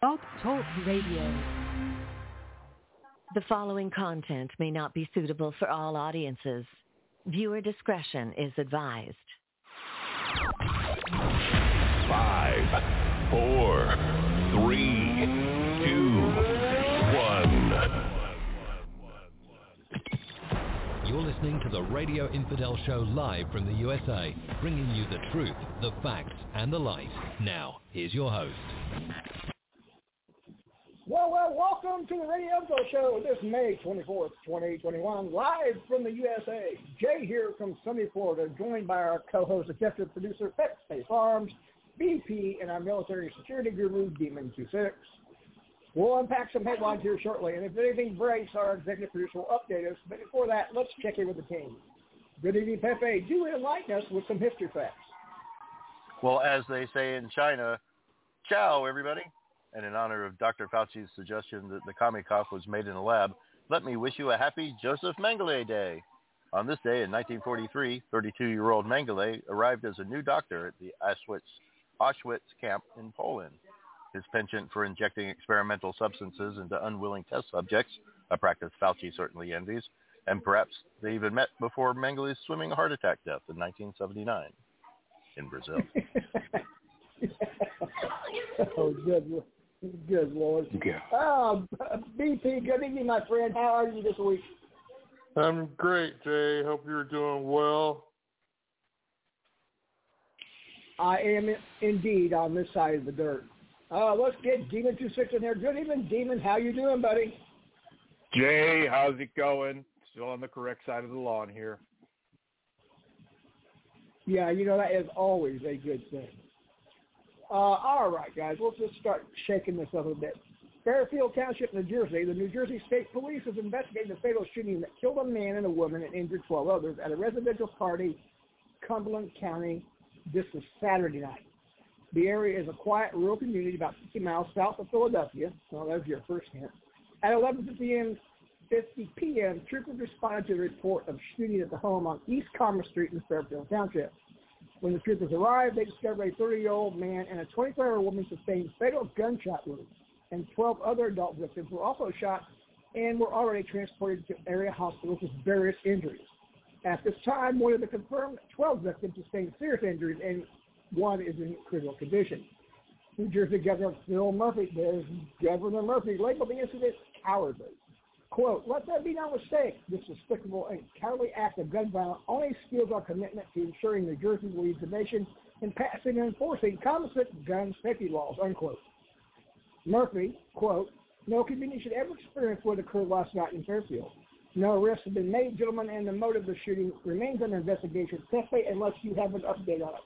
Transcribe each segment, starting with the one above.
Blog Talk Radio. The following content may not be suitable for all audiences. Viewer discretion is advised. 5, 4, 3, 2, 1. You're listening to the Radio Infidel Show live from the USA, bringing you the truth, the facts, and the light. Now, here's your host. Well, welcome to the Radio Infidel Show this May 24th, 2021, live from the USA. Jay here from sunny Florida, joined by our co-host, executive producer, Pet Space Farms, BP, and our military security guru, Demon26. We'll unpack some headlines here shortly, and if anything breaks, our executive producer will update us. But before that, let's check in with the team. Good evening, Pepe. Do enlighten us with some history facts. Well, as they say in China, ciao, everybody. And in honor of Dr. Fauci's suggestion that the comic cough was made in a lab, let me wish you a happy Joseph Mengele Day. On this day in 1943, 32-year-old Mengele arrived as a new doctor at the Auschwitz camp in Poland. His penchant for injecting experimental substances into unwilling test subjects, a practice Fauci certainly envies, and perhaps they even met before Mengele's swimming heart attack death in 1979 in Brazil. Oh, good Lord. Yeah. BP, good evening, my friend. How are you this week? I'm great, Jay. Hope you're doing well. I am indeed on this side of the dirt. Let's get Demon26 in there. Good evening, Demon. How you doing, buddy? Jay, how's it going? Still on the correct side of the lawn here. Yeah, that is always a good thing. All right, guys, let's just start shaking this up a bit. Fairfield Township, New Jersey, the New Jersey State Police is investigating the fatal shooting that killed a man and a woman and injured 12 others at a residential party, Cumberland County. This was Saturday night. The area is a quiet rural community about 50 miles south of Philadelphia. Well, that was your first hint. At 11:50 p.m., troopers responded to the report of shooting at the home on East Commerce Street in Fairfield Township. When the troopers arrived, they discovered a 30-year-old man and a 24-year-old woman sustained fatal gunshot wounds, and 12 other adult victims were also shot and were already transported to area hospitals with various injuries. At this time, more than the confirmed 12 victims sustained serious injuries, and one is in critical condition. New Jersey Governor Murphy labeled the incident cowardly. Quote, "Let there be no mistake. This despicable and cowardly act of gun violence only steals our commitment to ensuring New Jersey leads the nation in passing and enforcing common sense gun safety laws," unquote. Murphy, quote, "No community should ever experience what occurred last night in Fairfield. No arrests have been made, gentlemen, and the motive of the shooting remains under investigation. Pepe, unless you have an update on it."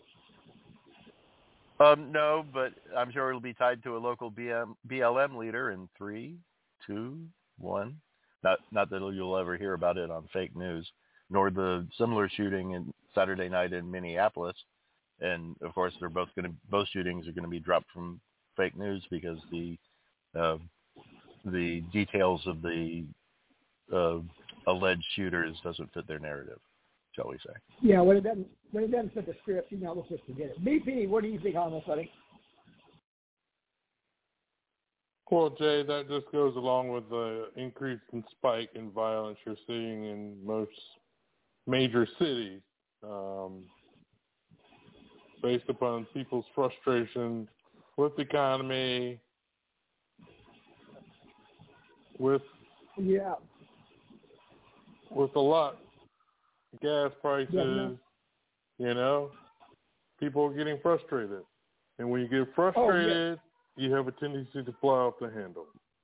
No, but I'm sure it'll be tied to a local BLM leader in 3, 2, 1. Not that you'll ever hear about it on fake news, nor the similar shooting in Saturday night in Minneapolis. And of course, both shootings are going to be dropped from fake news because the details of the alleged shooters doesn't fit their narrative, shall we say? Yeah, when it doesn't fit the script, let's just forget it. BP, what do you think on this, buddy? Well, Jay, that just goes along with the increase in spike in violence you're seeing in most major cities, based upon people's frustration with the economy, with a lot, gas prices, people are getting frustrated. And when you get frustrated, you have a tendency to fly off the handle.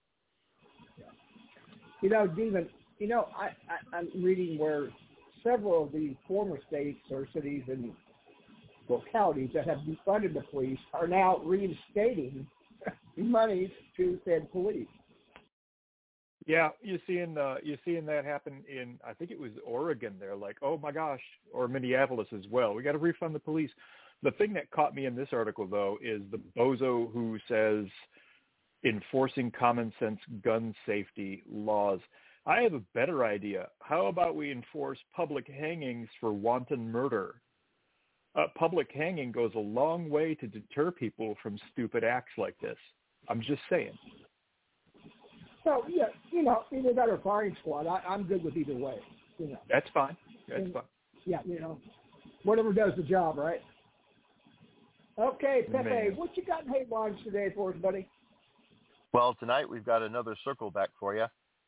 Demon, I'm reading where several of the former states or cities and localities that have defunded the police are now reinstating monies to said police. Yeah, you're seeing that happen in, I think it was Oregon. They're like, oh my gosh, or Minneapolis as well. We got to refund the police. The thing that caught me in this article, though, is the bozo who says enforcing common sense gun safety laws. I have a better idea. How about we enforce public hangings for wanton murder? Public hanging goes a long way to deter people from stupid acts like this. I'm just saying. So, yeah, either that or firing squad. I'm good with either way. That's fine. That's fine. Yeah, whatever does the job, right? Okay, Pepe, Man. what you got in headlines today for us, buddy? Well, tonight we've got another circle back for you.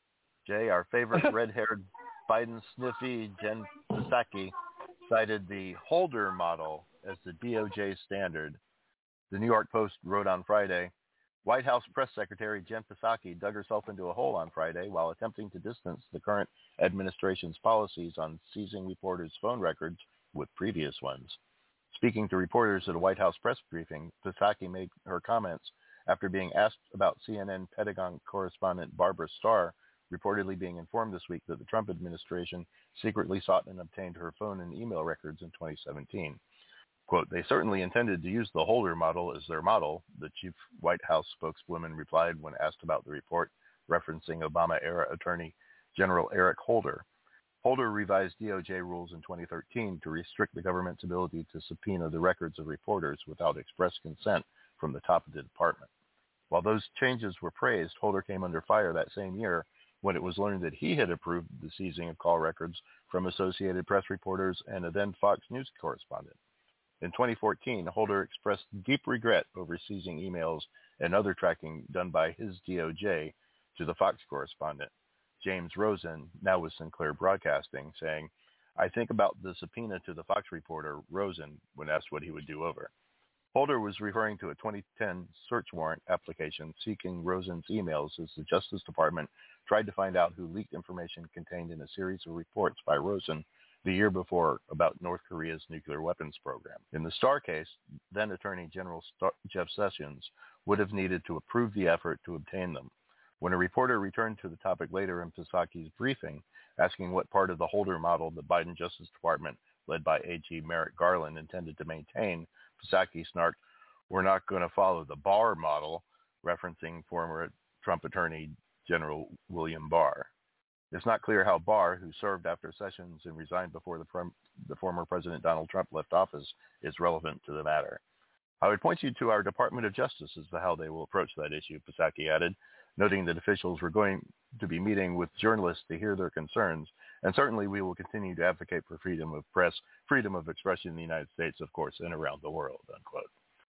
Jay, our favorite red-haired Biden sniffy Jen Psaki cited the Holder model as the DOJ standard. The New York Post wrote on Friday, White House Press Secretary Jen Psaki dug herself into a hole on Friday while attempting to distance the current administration's policies on seizing reporters' phone records with previous ones. Speaking to reporters at a White House press briefing, Psaki made her comments after being asked about CNN Pentagon correspondent Barbara Starr reportedly being informed this week that the Trump administration secretly sought and obtained her phone and email records in 2017. Quote, they certainly intended to use the Holder model as their model, the chief White House spokeswoman replied when asked about the report, referencing Obama-era Attorney General Eric Holder. Holder revised DOJ rules in 2013 to restrict the government's ability to subpoena the records of reporters without express consent from the top of the department. While those changes were praised, Holder came under fire that same year when it was learned that he had approved the seizing of call records from Associated Press reporters and a then Fox News correspondent. In 2014, Holder expressed deep regret over seizing emails and other tracking done by his DOJ to the Fox correspondent, James Rosen, now with Sinclair Broadcasting, saying, I think about the subpoena to the Fox reporter, Rosen, when asked what he would do over. Holder was referring to a 2010 search warrant application seeking Rosen's emails as the Justice Department tried to find out who leaked information contained in a series of reports by Rosen the year before about North Korea's nuclear weapons program. In the Starr case, then Attorney General Jeff Sessions would have needed to approve the effort to obtain them. When a reporter returned to the topic later in Psaki's briefing, asking what part of the Holder model the Biden Justice Department, led by AG Merrick Garland, intended to maintain, Psaki snarked, we're not going to follow the Barr model, referencing former Trump Attorney General William Barr. It's not clear how Barr, who served after Sessions and resigned before the former President Donald Trump left office, is relevant to the matter. I would point you to our Department of Justice as to how they will approach that issue, Psaki added, noting that officials were going to be meeting with journalists to hear their concerns, and certainly we will continue to advocate for freedom of press, freedom of expression in the United States, of course, and around the world, unquote.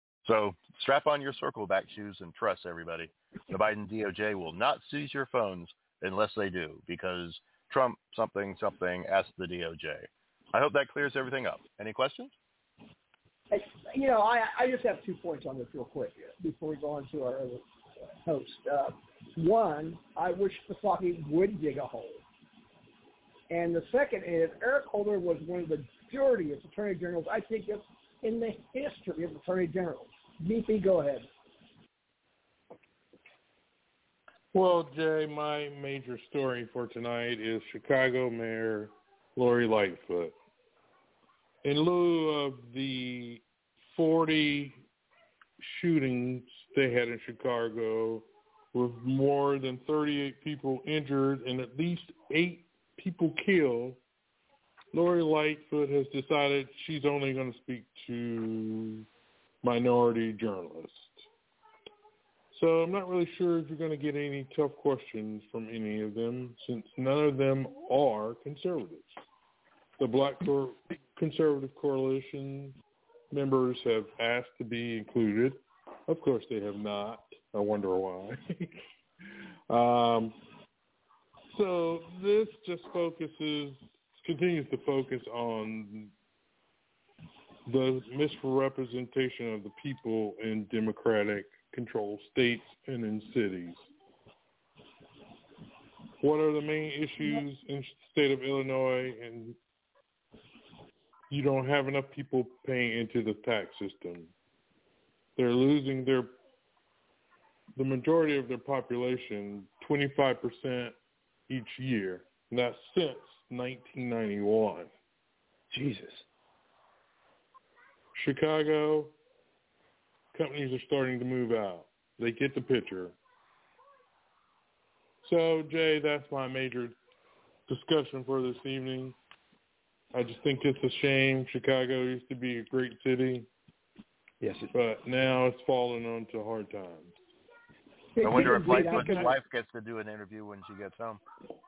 So strap on your circleback shoes and trust, everybody. The Biden DOJ will not seize your phones unless they do, because Trump something asked the DOJ. I hope that clears everything up. Any questions? I just have 2 points on this real quick before we go on to our other host. One, I wish Psaki would dig a hole. And the second is Eric Holder was one of the dirtiest attorney generals, I think, in the history of attorney generals. BP, go ahead. Well, Jay, my major story for tonight is Chicago Mayor Lori Lightfoot. In lieu of the 40 shootings they had in Chicago with more than 38 people injured and at least 8 people killed, Lori Lightfoot has decided she's only going to speak to minority journalists. So I'm not really sure if you're going to get any tough questions from any of them, since none of them are conservatives. The Black Conservative Coalition members have asked to be included. Of course they have not. I wonder why. So this just continues to focus on the misrepresentation of the people in Democratic controlled states and in cities. What are the main issues in the state of Illinois? And you don't have enough people paying into the tax system. They're losing the majority of their population, 25% each year, and that's since 1991. Jesus. Chicago, companies are starting to move out. They get the picture. So, Jay, that's my major discussion for this evening. I just think it's a shame. Chicago used to be a great city. Yes, but now it's fallen onto hard times. I wonder if Lightfoot's wife gets to do an interview when she gets home.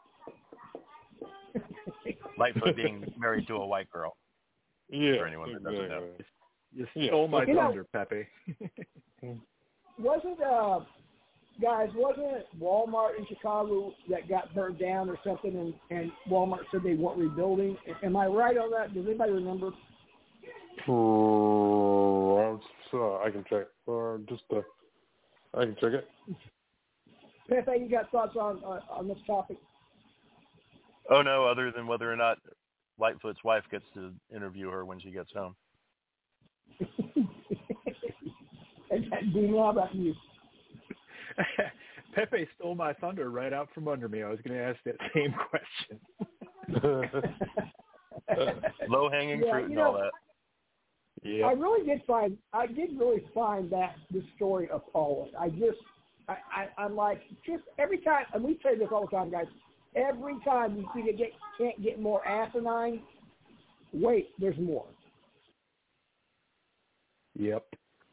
Lightfoot being married to a white girl. Yeah. For anyone that doesn't know. You stole my thunder, Pepe. Wasn't it Walmart in Chicago that got burned down or something, and Walmart said they weren't rebuilding? Am I right on that? Does anybody remember? I can check. I can check it. Pepe, you got thoughts on this topic? Oh, no, other than whether or not Lightfoot's wife gets to interview her when she gets home. Dean, how about you? Pepe stole my thunder right out from under me. I was going to ask that same question. Low-hanging fruit and all that. Yeah. I did really find that this story appalling. I'm like, just every time, and we say this all the time, guys, every time you see it can't get more asinine, wait, there's more. Yep.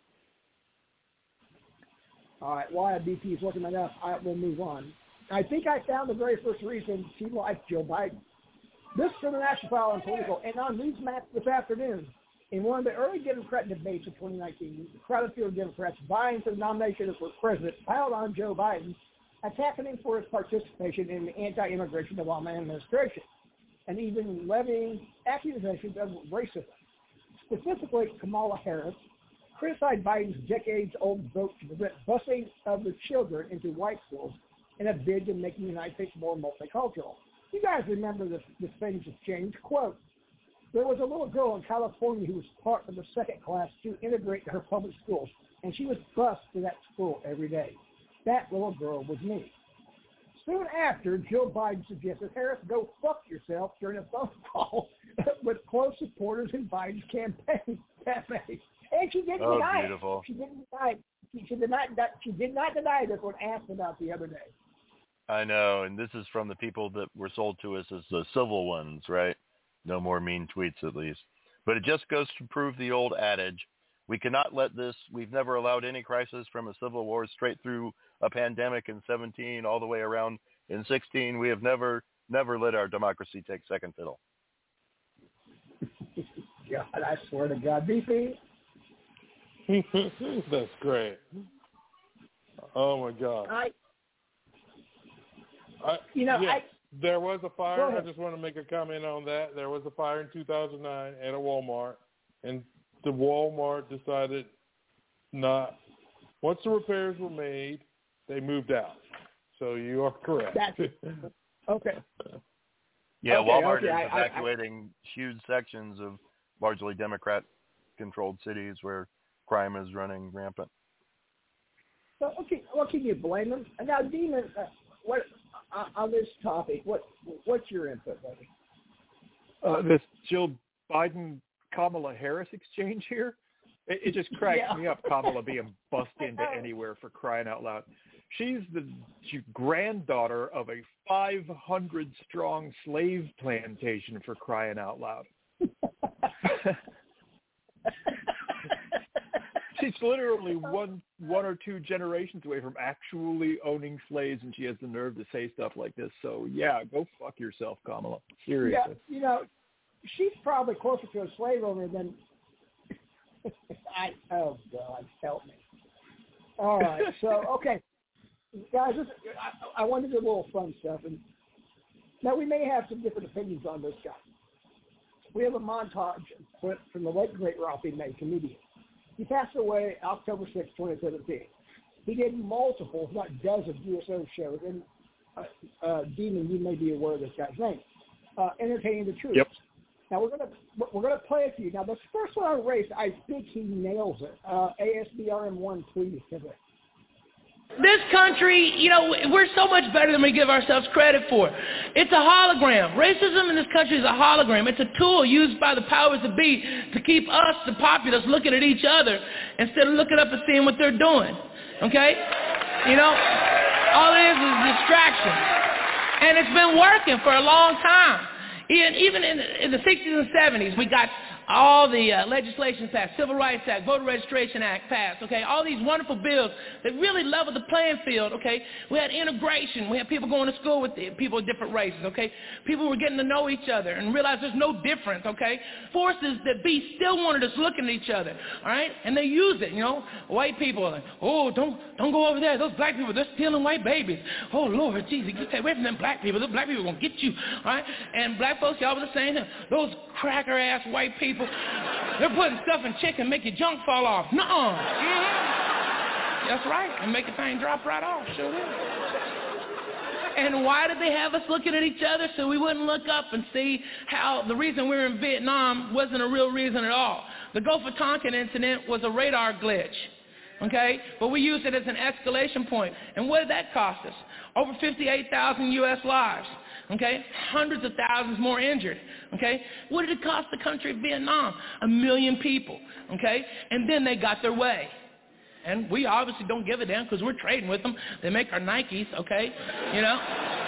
All right, while BP is looking that up, we'll move on. I think I found the very first reason she liked Joe Biden. This from the National File and Political, and on Newsmax this afternoon, in one of the early Democrat debates of 2019, the crowded field of Democrats vying for the nomination for president piled on Joe Biden, attacking him for his participation in the anti-immigration Obama administration, and even levying accusations of racism. Specifically, Kamala Harris criticized Biden's decades-old vote to prevent busing of the children into white schools in a bid to make the United States more multicultural. You guys remember this famous exchange. Quote, there was a little girl in California who was part of the second class to integrate to her public schools, and she was bused to that school every day. That little girl was me. Soon after, Joe Biden suggested Harris go fuck yourself during a phone call with close supporters in Biden's campaign. And she didn't deny beautiful. it. She didn't deny it. She did not deny this when asked about the other day. I know, and this is from the people that were sold to us as the civil ones, right? No more mean tweets, at least. But it just goes to prove the old adage, we cannot let this, we've never allowed any crisis from a civil war straight through a pandemic in 17 all the way around in 16. We have never let our democracy take second fiddle. God, I swear to God. BP? That's great. Oh, my God. There was a fire. I just want to make a comment on that. There was a fire in 2009 at a Walmart, and the Walmart decided once the repairs were made, they moved out. So you are correct. Okay. Yeah, Walmart is evacuating huge sections of largely Democrat-controlled cities where crime is running rampant. So, okay, what can you blame them? Now, Demon, what on this topic? What's your input, buddy? This Jill Biden Kamala Harris exchange here. It just cracks me up. Kamala being bussed into anywhere for crying out loud. She's the granddaughter of a 500-strong slave plantation for crying out loud. She's literally one or two generations away from actually owning slaves, and she has the nerve to say stuff like this. So, yeah, go fuck yourself, Kamala. Seriously. Yeah, she's probably closer to a slave owner than oh, God, help me. All right, so, okay. Guys, I want to do a little fun stuff. And now, we may have some different opinions on this guy. We have a montage clip from the late, great Ralphie May, comedian. He passed away October 6, 2017. He did multiple, if not dozens, USO shows. And, Demon, you may be aware of this guy's name. Entertaining the Truth. Yep. Now, we're gonna play it for you. Now, this first one on race, I think he nails it. ASBRM1, please. This country, we're so much better than we give ourselves credit for. It's a hologram. Racism in this country is a hologram. It's a tool used by the powers that be to keep us, the populace, looking at each other instead of looking up and seeing what they're doing. Okay? All it is distraction. And it's been working for a long time. Even in the 60s and 70s, we got all the legislation passed, Civil Rights Act, Voter Registration Act passed, okay, all these wonderful bills that really leveled the playing field, okay. We had integration. We had people going to school with people of different races, okay. People were getting to know each other and realize there's no difference, okay. Forces that be still wanted us looking at each other, all right, and they use it, you know. White people are like, oh, don't go over there. Those black people, they're stealing white babies. Oh, Lord, Jesus, get away from them black people. Those black people are going to get you, all right. And black folks, y'all were the same thing. Those cracker-ass white people, they're putting stuff in chicken, make your junk fall off. Nuh-uh. Mm-hmm. That's right. And make the thing drop right off. Sure will. And why did they have us looking at each other? So we wouldn't look up and see how the reason we were in Vietnam wasn't a real reason at all. The Gulf of Tonkin incident was a radar glitch. Okay? But we used it as an escalation point. And what did that cost us? Over 58,000 U.S. lives. Okay? Hundreds of thousands more injured. Okay? What did it cost the country of Vietnam? 1 million people. Okay? And then they got their way. And we obviously don't give a damn because we're trading with them. They make our Nikes, okay? You know?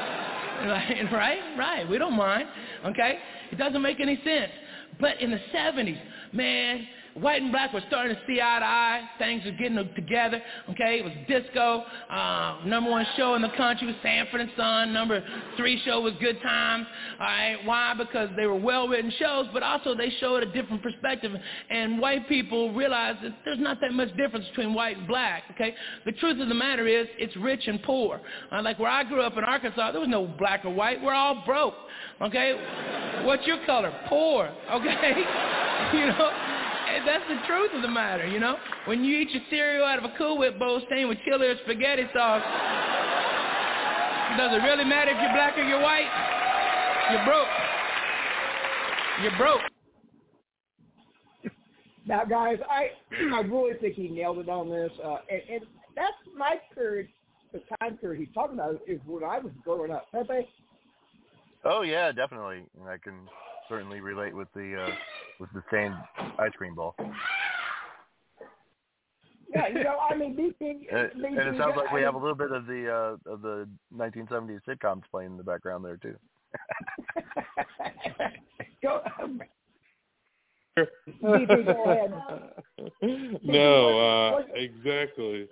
Right. We don't mind, okay? It doesn't make any sense. But in the 70s, man, white and black were starting to see eye to eye. Things were getting together, okay? It was disco. Number 1 show in the country was Sanford and Son. Number 3 show was Good Times. All right, why? Because they were well-written shows, but also they showed a different perspective. And white people realized that there's not that much difference between white and black, okay? The truth of the matter is it's rich and poor. Like where I grew up in Arkansas, there was no black or white. We're all broke, okay? What's your color? Poor, okay? You know? That's the truth of the matter, you know? When you eat your cereal out of a Cool Whip bowl stained with chili or spaghetti sauce, does it really matter if you're black or you're white? You're broke. You're broke. Now, guys, I really think he nailed it on this. And that's my period, the time period he's talking about is when I was growing up. Pepe? Oh, yeah, definitely. I can certainly relate with the stained ice cream ball. Yeah, you know, I mean, and it sounds like we have a little bit of the 1970s sitcoms playing in the background there too. Go ahead. No, exactly.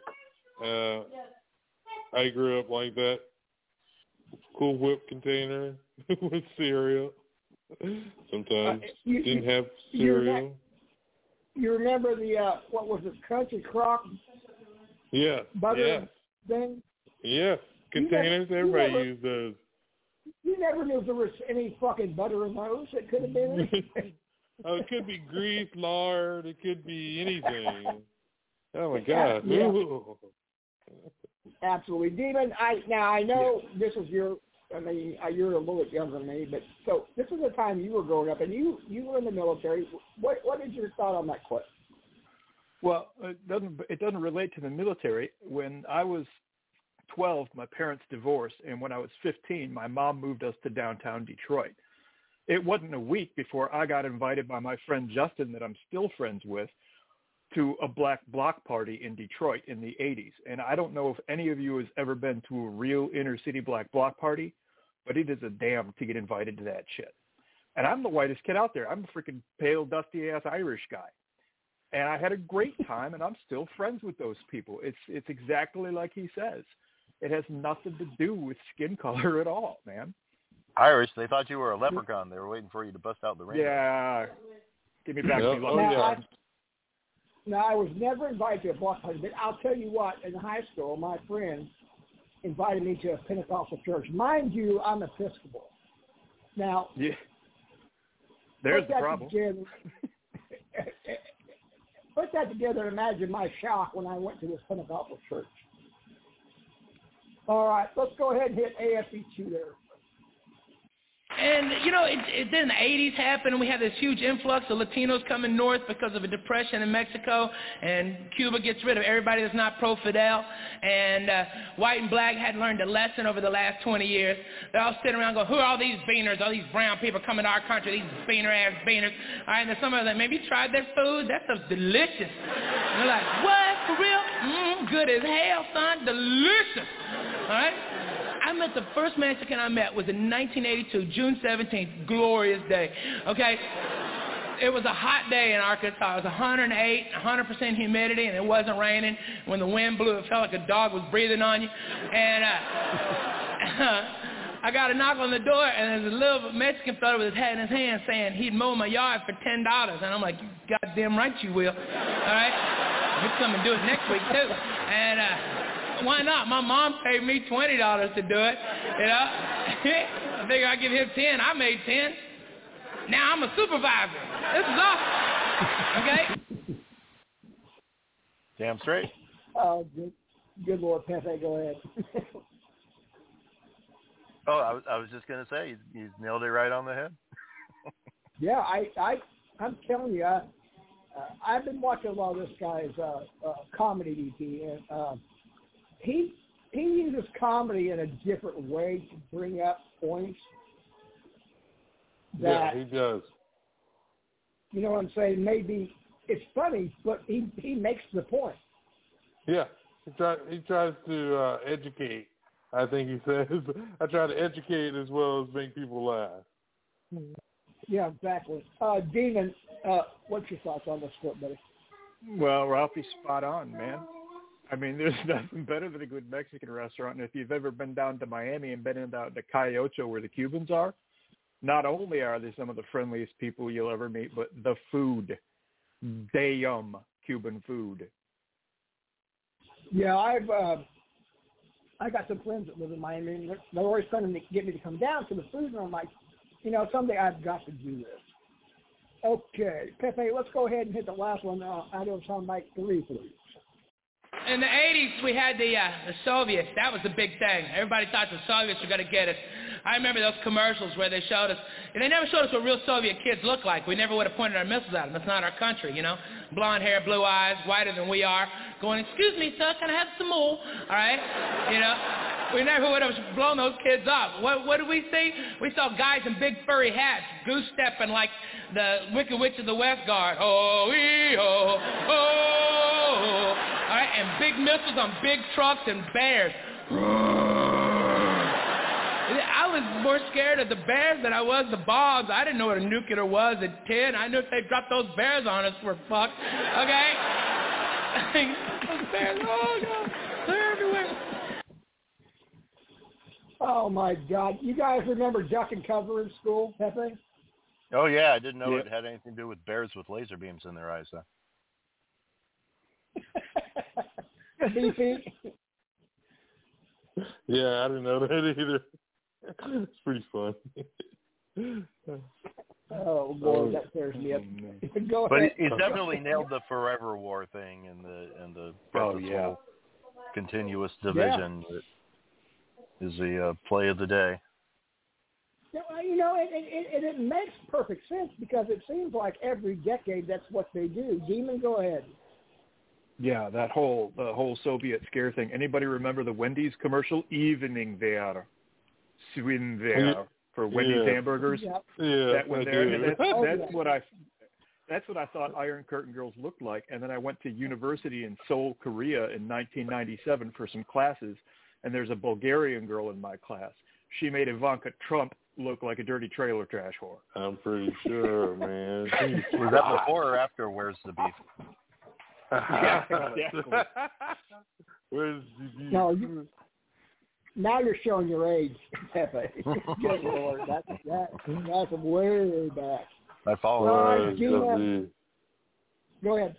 I grew up like that. Cool Whip container with cereal. Sometimes didn't have cereal. You remember the what was it, Country Crock? Yeah. Butter thing. Yeah, containers. Everybody used those. You never knew if there was any fucking butter in those. It could have been anything. Oh, it could be grease, lard. It could be anything. Oh my God. Yeah. Absolutely, Demon. I know this is your. I mean, you're a little bit younger than me, but so this is the time you were growing up, and you were in the military. What is your thought on that clip? Well, it doesn't relate to the military. When I was 12, my parents divorced, and when I was 15, my mom moved us to downtown Detroit. It wasn't a week before I got invited by my friend Justin, that I'm still friends with, to a black block party in Detroit in the 80s. And I don't know if any of you has ever been to a real inner city black block party, but it is a damn to get invited to that shit. And I'm the whitest kid out there. I'm a freaking pale, dusty-ass Irish guy. And I had a great time, and I'm still friends with those people. It's exactly like he says. It has nothing to do with skin color at all, man. Irish, they thought you were a leprechaun. They were waiting for you to bust out the rainbow. Yeah. Give me back me. Now, I was never invited to a block party, but I'll tell you what, in high school, my friend invited me to a Pentecostal church. Mind you, I'm Episcopal. Now, yeah. There's the problem. Put that together and imagine my shock when I went to this Pentecostal church. All right, let's go ahead and hit AFE2 there. And, you know, it then the 80s happened, and we had this huge influx of Latinos coming north because of a depression in Mexico, and Cuba gets rid of everybody that's not pro-Fidel, and white and black had learned a lesson over the last 20 years. They're all sitting around going, who are all these beaners, all these brown people coming to our country, these beaner-ass beaners? All right, and then some of them, maybe you tried their food? That stuff's delicious. And they're like, what, for real? Good as hell, son, delicious. All right? I met the first Mexican I met was in 1982, June 17th, glorious day, okay? it was a hot day in Arkansas. It was 108, 100% humidity, and it wasn't raining. When the wind blew, it felt like a dog was breathing on you. And I got a knock on the door, and there's a little Mexican fellow with his hat in his hand saying he'd mow my yard for $10. And I'm like, you goddamn right you will. All right? You come and do it next week, too. And why not? My mom paid me $20 to do it, you know. I figure I give him 10. I made 10. Now I'm a supervisor. This is awesome. Okay? Damn straight. Oh, good Lord, Pepe, go ahead. Oh, I was just going to say, you nailed it right on the head. Yeah, I'm telling you, I've been watching a lot of this guy's comedy DP, and he uses comedy in a different way to bring up points. That, yeah, he does. You know what I'm saying? Maybe it's funny, but he makes the point. Yeah, he tries to educate. I think he says, I try to educate as well as make people laugh. Yeah, exactly. Demon, what's your thoughts on this clip, buddy? Well, Ralphie's spot on, man. I mean, there's nothing better than a good Mexican restaurant. And if you've ever been down to Miami and been down to Calle Ocho where the Cubans are, not only are they some of the friendliest people you'll ever meet, but the food, damn Cuban food. Yeah, I got some friends that live in Miami, and they're always trying to get me to come down for the food, and I'm like, you know, someday I've got to do this. Okay, Pepe, let's go ahead and hit the last one. I don't sound like 3, please. In the 80s, we had the Soviets. That was the big thing. Everybody thought the Soviets were going to get us. I remember those commercials where they showed us, and they never showed us what real Soviet kids look like. We never would have pointed our missiles at them. That's not our country, you know. Blonde hair, blue eyes, whiter than we are, going, excuse me, sir, can I have some more? All right? You know, we never would have blown those kids up. What did we see? We saw guys in big furry hats, goose-stepping like the Wicked Witch of the West Guard. Oh-ee-oh, oh, all right, and big missiles on big trucks and bears. I was more scared of the bears than I was the bombs. I didn't know what a nuclear was at 10. I knew if they dropped those bears on us, we're fucked. Okay? Those bears, oh, God, they're everywhere. Oh, my God. You guys remember Duck and Cover in school, Pepe? Oh, yeah. I didn't know it had anything to do with bears with laser beams in their eyes, though. BP? Yeah, I didn't know that either. It's pretty fun. Oh, boy, that tears me up. Go but ahead. he definitely nailed the forever war thing and the purposeful continuous division that is the play of the day. You know, it makes perfect sense because it seems like every decade that's what they do. Demon, go ahead. Yeah, the whole Soviet scare thing. Anybody remember the Wendy's commercial? Evening there, swim there for Wendy's hamburgers. Yep. Yeah, that one there. That's what I thought Iron Curtain Girls looked like. And then I went to university in Seoul, Korea, in 1997 for some classes, and there's a Bulgarian girl in my class. She made Ivanka Trump look like a dirty trailer trash whore. I'm pretty sure, man. Was that before or after Where's the Beef? Yeah, exactly. Where's the beef? No, now you're showing your age, Pepe. Good Lord, that's way back. I follow. Go ahead.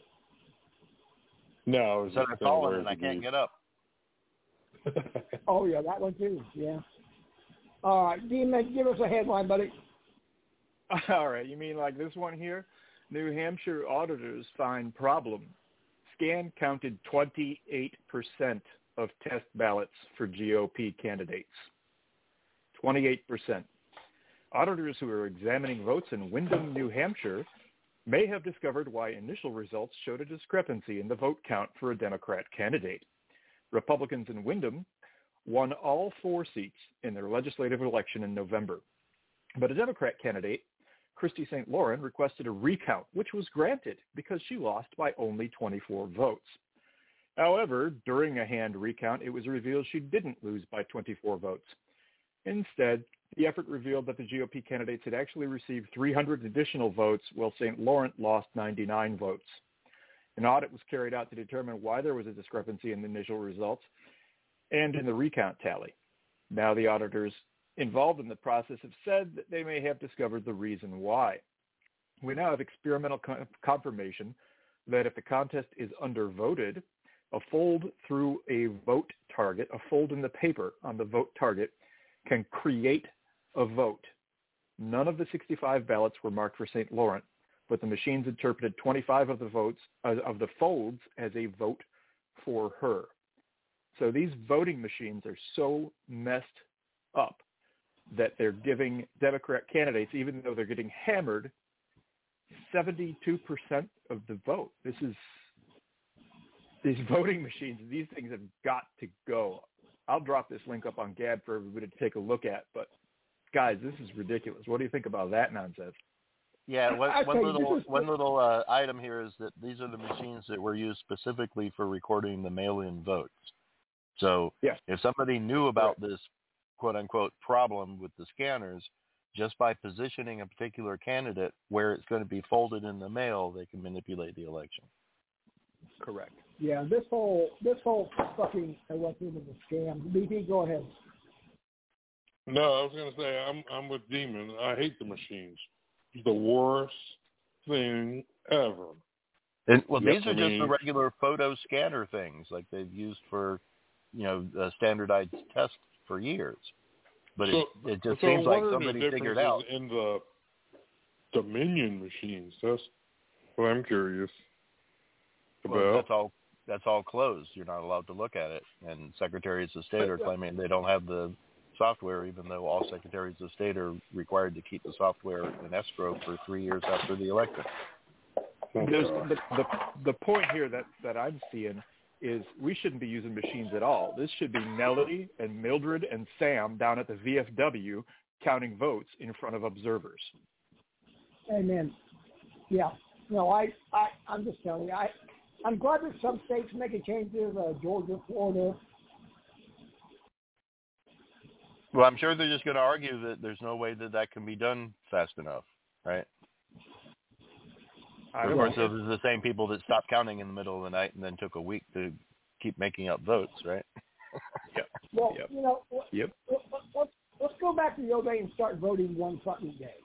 No, I fallen and I can't get up. Oh yeah, that one too. Yeah. All right, Demon, give us a headline, buddy. All right, you mean like this one here? New Hampshire auditors find problem. Scan counted 28% of test ballots for GOP candidates. 28%. Auditors who are examining votes in Windham, New Hampshire, may have discovered why initial results showed a discrepancy in the vote count for a Democrat candidate. Republicans in Windham won all 4 seats in their legislative election in November. But a Democrat candidate, Christy St. Lauren, requested a recount, which was granted because she lost by only 24 votes. However, during a hand recount, it was revealed she didn't lose by 24 votes. Instead, the effort revealed that the GOP candidates had actually received 300 additional votes, while St. Laurent lost 99 votes. An audit was carried out to determine why there was a discrepancy in the initial results and in the recount tally. Now the auditors involved in the process have said that they may have discovered the reason why. We now have experimental confirmation that if the contest is undervoted, a fold through a vote target, a fold in the paper on the vote target, can create a vote. None of the 65 ballots were marked for St. Laurent, but the machines interpreted 25 of the votes of the folds as a vote for her. So these voting machines are so messed up that they're giving Democrat candidates, even though they're getting hammered, 72% of the vote. These voting machines, these things have got to go. I'll drop this link up on Gab for everybody to take a look at. But, guys, this is ridiculous. What do you think about that nonsense? Yeah, one little item here is that these are the machines that were used specifically for recording the mail-in votes. So if somebody knew about this quote-unquote problem with the scanners, just by positioning a particular candidate where it's going to be folded in the mail, they can manipulate the election. Correct. Yeah, this whole fucking election is a scam. BP, go ahead. No, I was going to say I'm with Demon. I hate the machines. It's the worst thing ever. And, these are just the regular photo scanner things like they've used for, a standardized test for years. But it just seems like somebody figured out. In the Dominion machines, that's what I'm curious about. Well, that's all closed. You're not allowed to look at it. And secretaries of state are claiming they don't have the software, even though all secretaries of state are required to keep the software in escrow for 3 years after the election. The point here that I'm seeing is we shouldn't be using machines at all. This should be Melody and Mildred and Sam down at the VFW counting votes in front of observers. Amen. Yeah. No, I'm just telling you. I'm glad that some states making changes, Georgia, Florida. Well, I'm sure they're just going to argue that there's no way that can be done fast enough, right? Of course, those are the same people that stopped counting in the middle of the night and then took a week to keep making up votes, right? Yep. Well, let's go back to the old day and start voting one fucking day.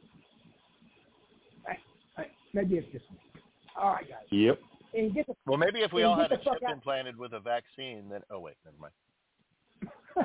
Maybe it's just me. All right, guys. Yep. And maybe if we all had a chip implanted with a vaccine, then... Oh, wait, never mind.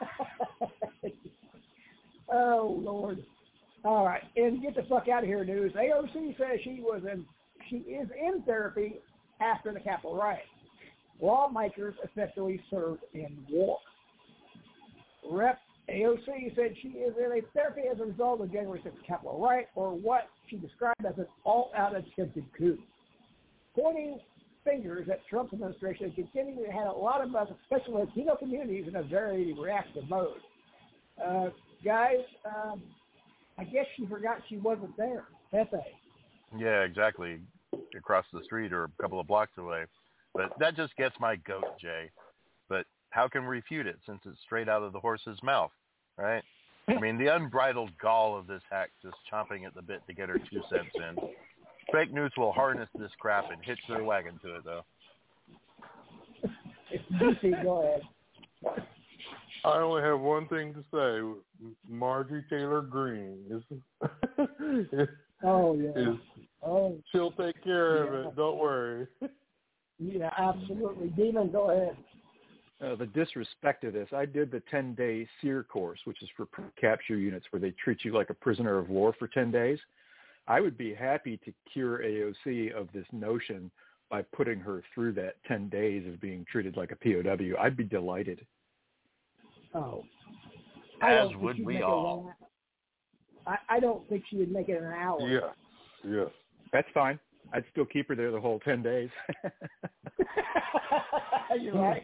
Oh, Lord. All right, and get the fuck out of here, news. AOC says she is in therapy after the Capitol riot. Lawmakers effectively served in war. Rep. AOC said she is in a therapy as a result of January 6th Capitol riot, or what she described as an all-out attempted coup. Pointing fingers at Trump's administration continuing to have a lot of us, especially Latino communities, in a very reactive mode. Guys, I guess she forgot she wasn't there. Pepe. Yeah, exactly. Across the street or a couple of blocks away. But that just gets my goat, Jay. But how can we refute it since it's straight out of the horse's mouth, right? I mean, the unbridled gall of this hack just chomping at the bit to get her 2 cents in. Fake news will harness this crap and hitch their wagon to it, though. DC, go ahead. I only have one thing to say. Marjorie Taylor Greene she'll take care of it. Don't worry. Yeah, absolutely. Demon, go ahead. The disrespect of this. I did the 10-day SEER course, which is for capture units where they treat you like a prisoner of war for 10 days. I would be happy to cure AOC of this notion by putting her through that 10 days of being treated like a POW. I'd be delighted. Oh. As would we all. I don't think she would make it an hour. Yeah. That's fine. I'd still keep her there the whole 10 days. You're right.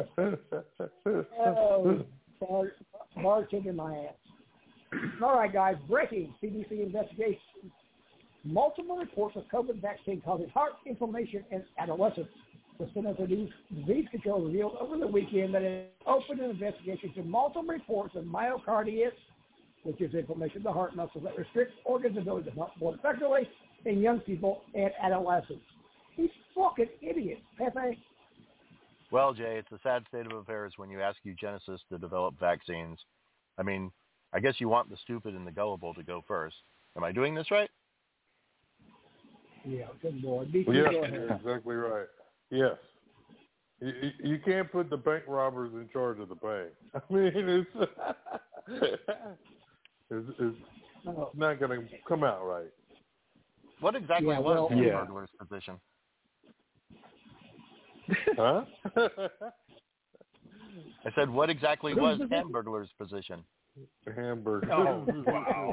Oh, bartending my ass. All right, guys. Breaking CDC investigation. Multiple reports of COVID vaccine causing heart inflammation in adolescents. The Center for Disease Control revealed over the weekend that it opened an investigation into multiple reports of myocarditis, which is inflammation of the heart muscle that restricts organs' ability to pump blood effectively in young people and adolescents. He's fucking idiots, Pepe. Well, Jay, it's a sad state of affairs when you ask eugenicists to develop vaccines. I mean, I guess you want the stupid and the gullible to go first. Am I doing this right? Yeah, good boy. Yes, you're exactly right. Yes. You can't put the bank robbers in charge of the bank. I mean, it's not going to come out right. What exactly was Hamburglar's position? Huh? I said, what exactly was Hamburglar's position? Hamburger. Oh, wow.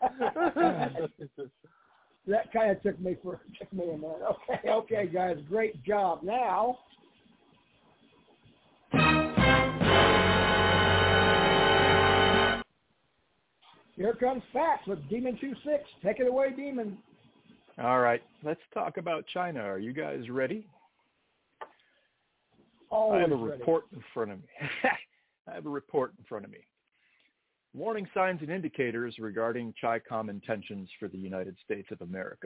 That kind of took me a minute. Okay, guys, great job. Now, here comes Facts with Demon 26. Take it away, Demon. All right, let's talk about China. Are you guys ready? I have a report in front of me. Warning signs and indicators regarding Chi-Com intentions for the United States of America.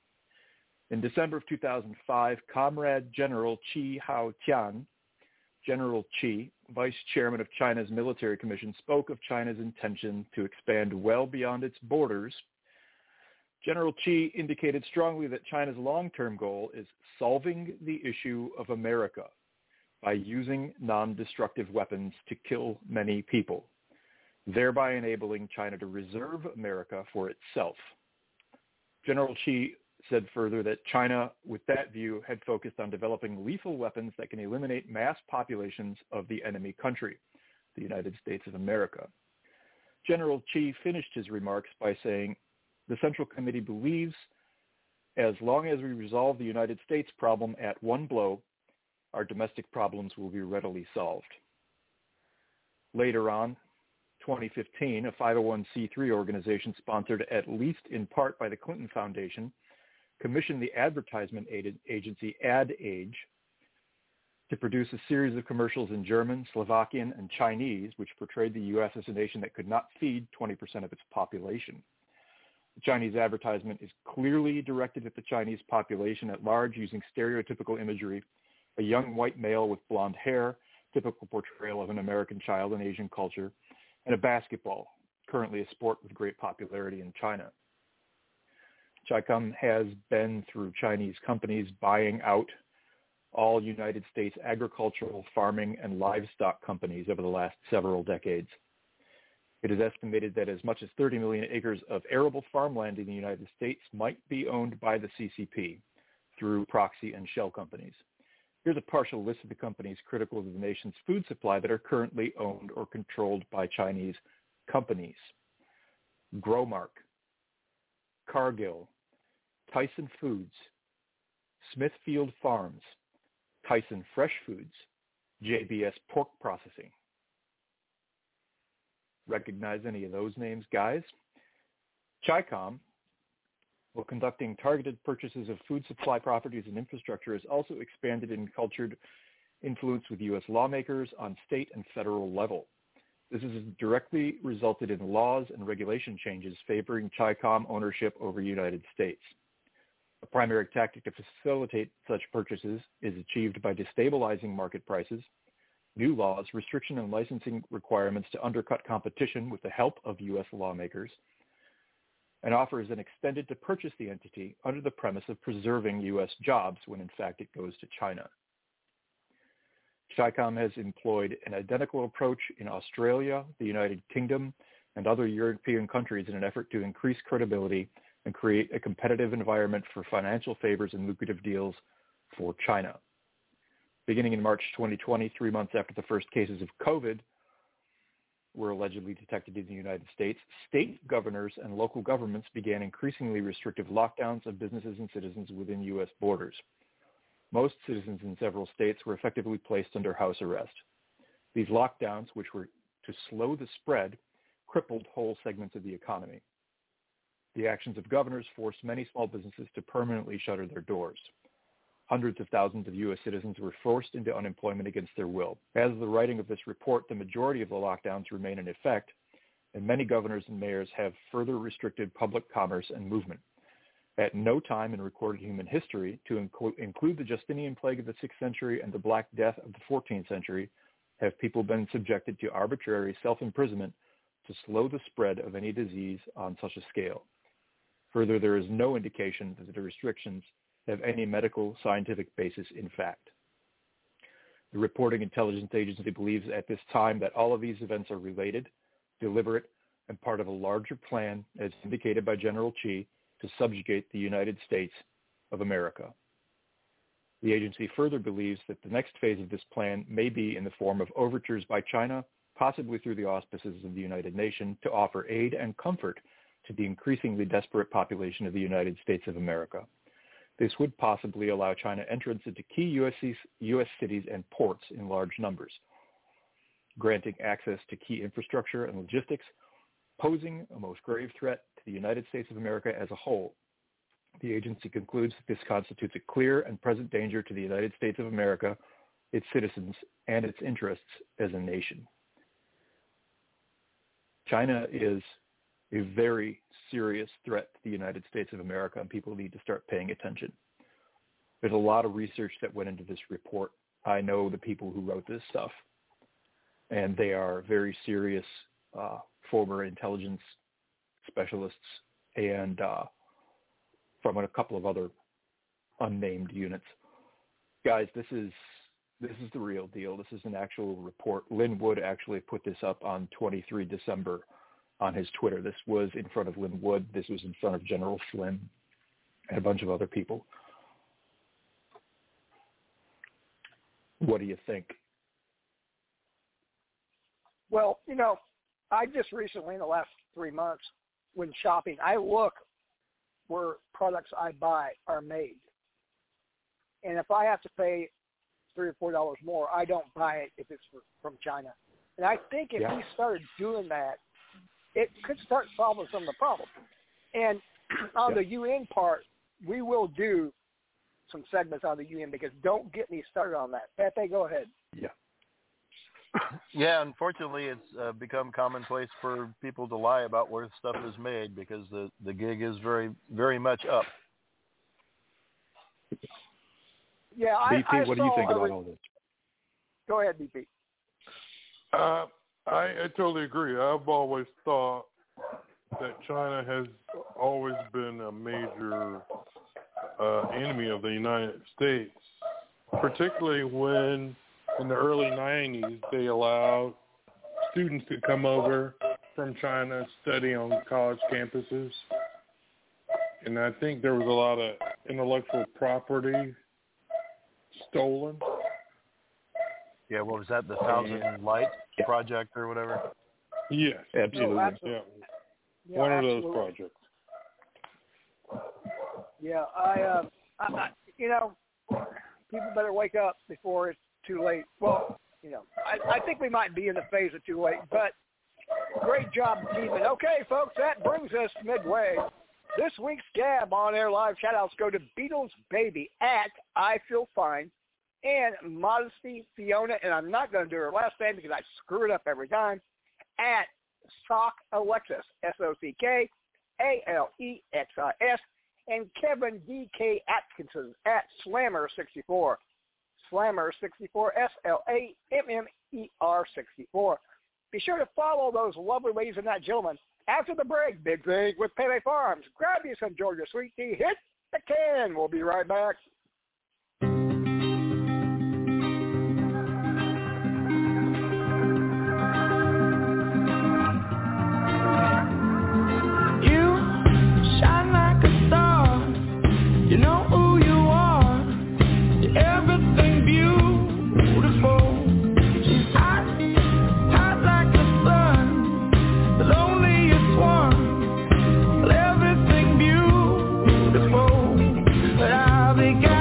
In December of 2005, Comrade General Chi Hao-tian, General Chi, Vice Chairman of China's Military Commission, spoke of China's intention to expand well beyond its borders. General Chi indicated strongly that China's long-term goal is solving the issue of America by using non-destructive weapons to kill many people, thereby enabling China to reserve America for itself. General Chi said further that China, with that view, had focused on developing lethal weapons that can eliminate mass populations of the enemy country, the United States of America. General Chi finished his remarks by saying, "The Central Committee believes as long as we resolve the United States problem at one blow, our domestic problems will be readily solved." Later on, 2015, a 501c3 organization sponsored at least in part by the Clinton Foundation, commissioned the advertisement agency Ad Age to produce a series of commercials in German, Slovakian, and Chinese, which portrayed the U.S. as a nation that could not feed 20% of its population. The Chinese advertisement is clearly directed at the Chinese population at large, using stereotypical imagery, a young white male with blonde hair, typical portrayal of an American child in Asian culture, and a basketball, currently a sport with great popularity in China. Chi-Com has been through Chinese companies buying out all United States agricultural, farming, and livestock companies over the last several decades. It is estimated that as much as 30 million acres of arable farmland in the United States might be owned by the CCP through proxy and shell companies. Here's a partial list of the companies critical to the nation's food supply that are currently owned or controlled by Chinese companies: Growmark, Cargill, Tyson Foods, Smithfield Farms, Tyson Fresh Foods, JBS Pork Processing. Recognize any of those names, guys? Chi-Com, while conducting targeted purchases of food supply properties and infrastructure, has also expanded in cultured influence with U.S. lawmakers on state and federal level. This has directly resulted in laws and regulation changes favoring Chi-Com ownership over the United States. A primary tactic to facilitate such purchases is achieved by destabilizing market prices, new laws, restriction and licensing requirements to undercut competition with the help of U.S. lawmakers, and offers an extended to purchase the entity under the premise of preserving U.S. jobs when in fact it goes to China. Chi-Com has employed an identical approach in Australia, the United Kingdom, and other European countries in an effort to increase credibility and create a competitive environment for financial favors and lucrative deals for China. Beginning in March 2020, 3 months after the first cases of COVID were allegedly detected in the United States, state governors and local governments began increasingly restrictive lockdowns of businesses and citizens within U.S. borders. Most citizens in several states were effectively placed under house arrest. These lockdowns, which were to slow the spread, crippled whole segments of the economy. The actions of governors forced many small businesses to permanently shutter their doors. Hundreds of thousands of U.S. citizens were forced into unemployment against their will. As of the writing of this report, the majority of the lockdowns remain in effect, and many governors and mayors have further restricted public commerce and movement. At no time in recorded human history, to include the Justinian plague of the 6th century and the Black Death of the 14th century, have people been subjected to arbitrary self-imprisonment to slow the spread of any disease on such a scale. Further, there is no indication that the restrictions have any medical scientific basis in fact. The reporting intelligence agency believes at this time that all of these events are related, deliberate, and part of a larger plan, as indicated by General Chi, to subjugate the United States of America. The agency further believes that the next phase of this plan may be in the form of overtures by China, possibly through the auspices of the United Nations, to offer aid and comfort to the increasingly desperate population of the United States of America. This would possibly allow China entrance into key U.S. cities and ports in large numbers, granting access to key infrastructure and logistics, posing a most grave threat to the United States of America as a whole. The agency concludes that this constitutes a clear and present danger to the United States of America, its citizens, and its interests as a nation. China is a very serious threat to the United States of America, and people need to start paying attention. There's a lot of research that went into this report. I know the people who wrote this stuff, and they are very serious former intelligence specialists and from a couple of other unnamed units. Guys, this is the real deal. This is an actual report. Lin Wood actually put this up on 23 December on his Twitter. This was in front of Lin Wood. This was in front of General Flynn and a bunch of other people. What do you think? Well, you know, I just recently, in the last 3 months, when shopping, I look where products I buy are made. And if I have to pay $3 or $4 more, I don't buy it if it's from China. And I think if we started doing that, it could start solving some of the problems. And on the UN part, we will do some segments on the UN, because don't get me started on that. Pepe, go ahead. Yeah. Yeah, unfortunately, it's become commonplace for people to lie about where stuff is made, because the gig is very, very much up. Yeah, BP, what do you think about all this? Go ahead, BP. I totally agree. I've always thought that China has always been a major enemy of the United States, particularly when in the early 90s they allowed students to come over from China, study on college campuses. And I think there was a lot of intellectual property stolen. Yeah, what was that, the Thousand Lights Project or whatever? Yes, absolutely. No, absolutely. Yeah. One of those projects. Yeah, I you know, people better wake up before it's too late. Well, you know, I think we might be in the phase of too late, but great job, teaming. Okay, folks, that brings us midway. This week's Gab on air live shout-outs go to Beatles Baby at I Feel Fine and Modesty Fiona, and I'm not going to do her last name because I screw it up every time, at Sock Alexis, SOCKALEXIS, and Kevin D.K. Atkinson at Slammer64. Slammer64, SLAMMER64. Be sure to follow those lovely ladies and that gentleman. After the break, Big Thing with Pele Farms. Grab you some Georgia Sweet Tea. Hit the can. We'll be right back. But I'll be gone.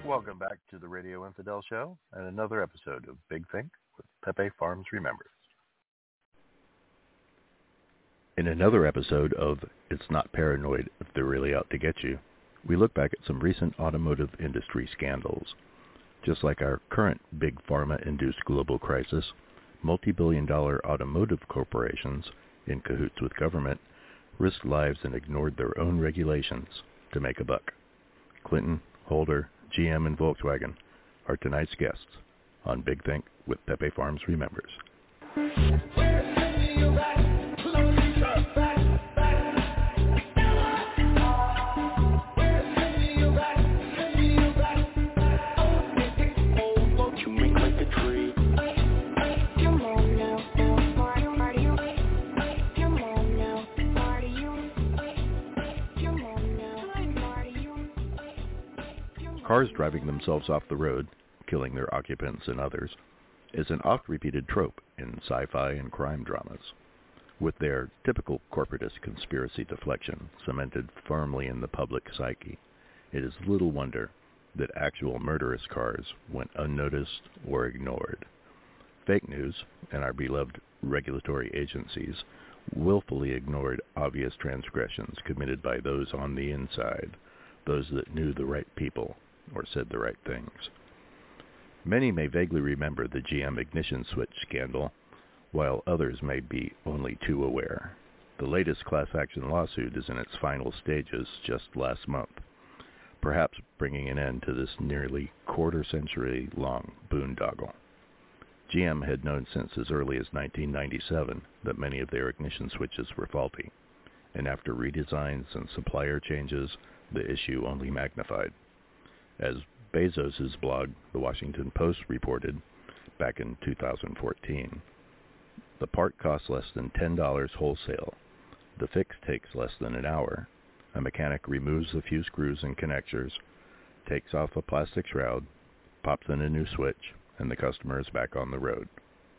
Welcome back to the Radio Infidel Show and another episode of Big Think with Pepe Farms Remembers. In another episode of It's Not Paranoid If They're Really Out to Get You, we look back at some recent automotive industry scandals. Just like our current big pharma-induced global crisis, multi-billion-dollar automotive corporations, in cahoots with government, risked lives and ignored their own regulations to make a buck. Clinton, Holder, GM, and Volkswagen are tonight's guests on Big Think with Pepe Farms Remembers. Cars driving themselves off the road, killing their occupants and others, is an oft-repeated trope in sci-fi and crime dramas. With their typical corporatist conspiracy deflection cemented firmly in the public psyche, it is little wonder that actual murderous cars went unnoticed or ignored. Fake news and our beloved regulatory agencies willfully ignored obvious transgressions committed by those on the inside, those that knew the right people or said the right things. Many may vaguely remember the GM ignition switch scandal, while others may be only too aware. The latest class action lawsuit is in its final stages just last month, perhaps bringing an end to this nearly quarter-century-long boondoggle. GM had known since as early as 1997 that many of their ignition switches were faulty, and after redesigns and supplier changes, the issue only magnified. As Bezos' blog, The Washington Post, reported back in 2014, the part costs less than $10 wholesale. The fix takes less than an hour. A mechanic removes a few screws and connectors, takes off a plastic shroud, pops in a new switch, and the customer is back on the road.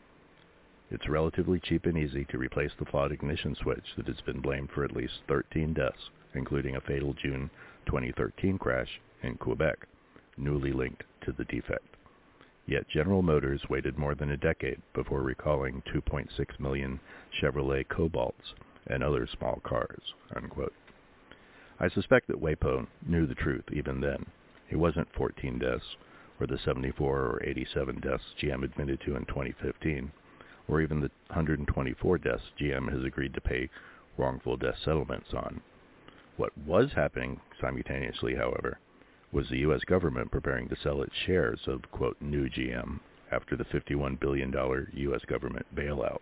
It's relatively cheap and easy to replace the flawed ignition switch that has been blamed for at least 13 deaths, including a fatal June 2013 crash in Quebec, newly linked to the defect. Yet General Motors waited more than a decade before recalling 2.6 million Chevrolet Cobalts and other small cars, unquote. I suspect that WAPO knew the truth even then. It wasn't 14 deaths, or the 74 or 87 deaths GM admitted to in 2015, or even the 124 deaths GM has agreed to pay wrongful death settlements on. What was happening simultaneously, however, was the U.S. government preparing to sell its shares of, quote, new GM after the $51 billion U.S. government bailout.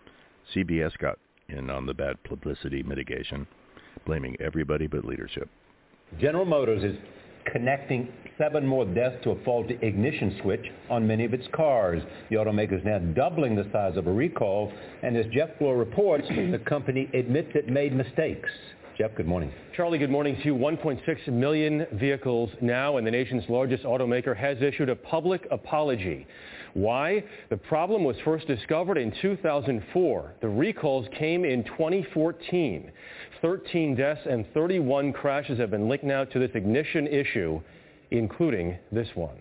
CBS got in on the bad publicity mitigation, blaming everybody but leadership. General Motors is connecting 7 more deaths to a faulty ignition switch on many of its cars. The automaker is now doubling the size of a recall, and as Jeff Floor reports, the company admits it made mistakes. Jeff, good morning. Charlie, good morning to you. 1.6 million vehicles now, and the nation's largest automaker has issued a public apology. Why? The problem was first discovered in 2004. The recalls came in 2014. 13 deaths and 31 crashes have been linked now to this ignition issue, including this one.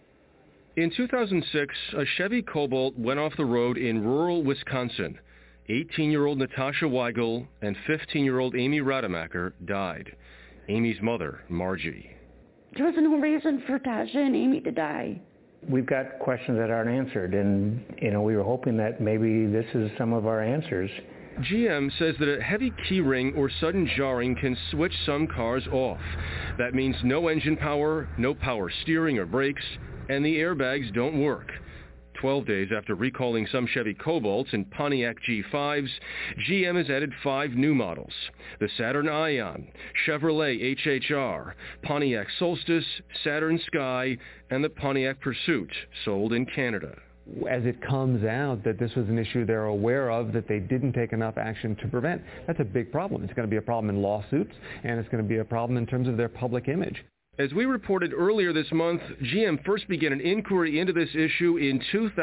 In 2006, a Chevy Cobalt went off the road in rural Wisconsin. 18-year-old Natasha Weigel and 15-year-old Amy Rademacher died. Amy's mother, Margie. There was no reason for Tasha and Amy to die. We've got questions that aren't answered, and we were hoping that maybe this is some of our answers. GM says that a heavy keyring or sudden jarring can switch some cars off. That means no engine power, no power steering or brakes, and the airbags don't work. 12 days after recalling some Chevy Cobalts and Pontiac G5s, GM has added 5 new models: the Saturn Ion, Chevrolet HHR, Pontiac Solstice, Saturn Sky, and the Pontiac Pursuit, sold in Canada. As it comes out that this was an issue they're aware of, that they didn't take enough action to prevent, that's a big problem. It's going to be a problem in lawsuits, and it's going to be a problem in terms of their public image. As we reported earlier this month, GM first began an inquiry into this issue in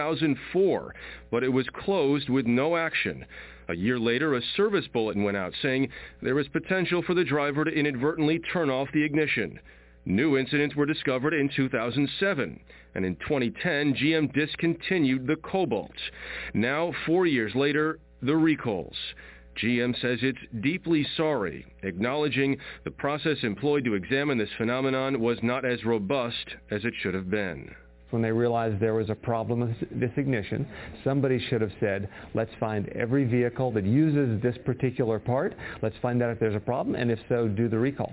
2004, but it was closed with no action. A year later, a service bulletin went out saying there was potential for the driver to inadvertently turn off the ignition. New incidents were discovered in 2007, and in 2010, GM discontinued the Cobalt. Now, 4 years later, the recalls. GM says it's deeply sorry, acknowledging the process employed to examine this phenomenon was not as robust as it should have been. When they realized there was a problem with this ignition, somebody should have said, let's find every vehicle that uses this particular part, let's find out if there's a problem, and if so, do the recall.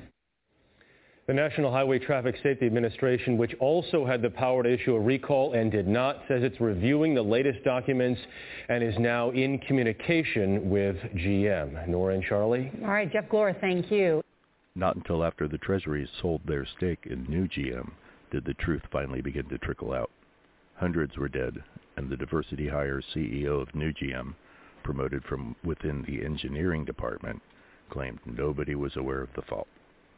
The National Highway Traffic Safety Administration, which also had the power to issue a recall and did not, says it's reviewing the latest documents and is now in communication with GM. Nora and Charlie? All right, Jeff Glor, thank you. Not until after the Treasury sold their stake in new GM did the truth finally begin to trickle out. Hundreds were dead, and the diversity hire CEO of new GM, promoted from within the engineering department, claimed nobody was aware of the fault.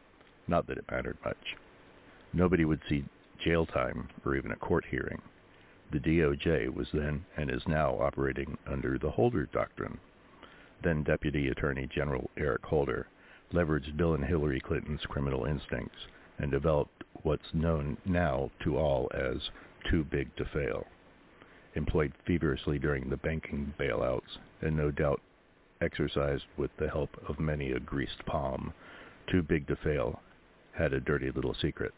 Not that it mattered much. Nobody would see jail time or even a court hearing. The DOJ was then and is now operating under the Holder Doctrine. Then Deputy Attorney General Eric Holder leveraged Bill and Hillary Clinton's criminal instincts and developed what's known now to all as too big to fail. Employed feverishly during the banking bailouts and no doubt exercised with the help of many a greased palm, too big to fail had a dirty little secret.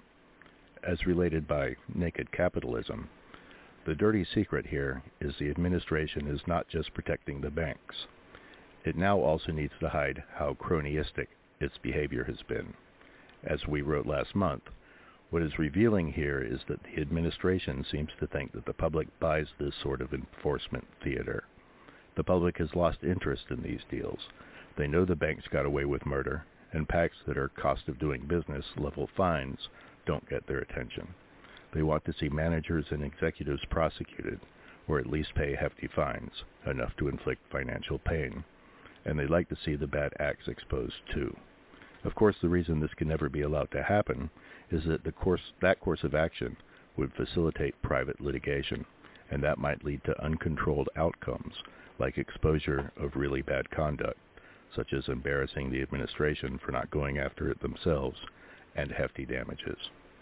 As related by Naked Capitalism, the dirty secret here is the administration is not just protecting the banks. It now also needs to hide how cronyistic its behavior has been. As we wrote last month, what is revealing here is that the administration seems to think that the public buys this sort of enforcement theater. The public has lost interest in these deals. They know the banks got away with murder, and PACs that are cost of doing business level fines don't get their attention. They want to see managers and executives prosecuted, or at least pay hefty fines, enough to inflict financial pain. And they'd like to see the bad acts exposed too. Of course, the reason this can never be allowed to happen is that that course of action would facilitate private litigation, and that might lead to uncontrolled outcomes, like exposure of really bad conduct, such as embarrassing the administration for not going after it themselves, and hefty damages.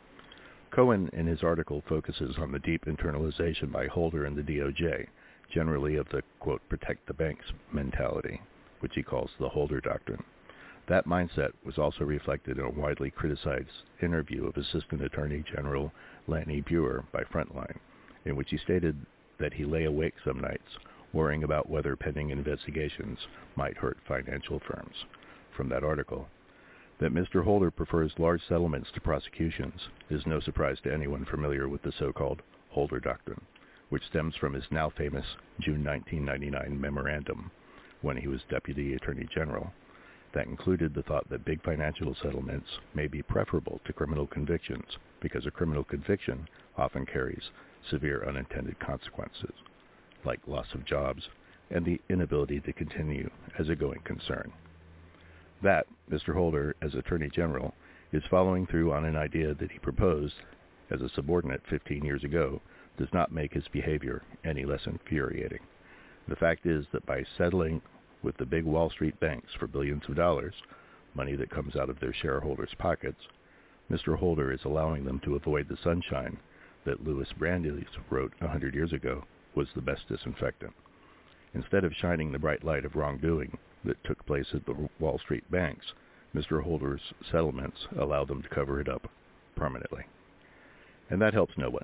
Cohen, in his article, focuses on the deep internalization by Holder and the DOJ, generally of the, quote, protect the banks mentality, which he calls the Holder Doctrine. That mindset was also reflected in a widely criticized interview of Assistant Attorney General Lanny Breuer by Frontline, in which he stated that he lay awake some nights worrying about whether pending investigations might hurt financial firms. From that article, that Mr. Holder prefers large settlements to prosecutions is no surprise to anyone familiar with the so-called Holder Doctrine, which stems from his now famous June 1999 memorandum, when he was Deputy Attorney General, that included the thought that big financial settlements may be preferable to criminal convictions because a criminal conviction often carries severe unintended consequences, like loss of jobs and the inability to continue as a going concern. That, Mr. Holder, as Attorney General, is following through on an idea that he proposed as a subordinate 15 years ago does not make his behavior any less infuriating. The fact is that by settling with the big Wall Street banks for billions of dollars, money that comes out of their shareholders' pockets, Mr. Holder is allowing them to avoid the sunshine that Louis Brandeis wrote 100 years ago was the best disinfectant. Instead of shining the bright light of wrongdoing that took place at the Wall Street banks, Mr. Holder's settlements allow them to cover it up permanently. And that helps no one.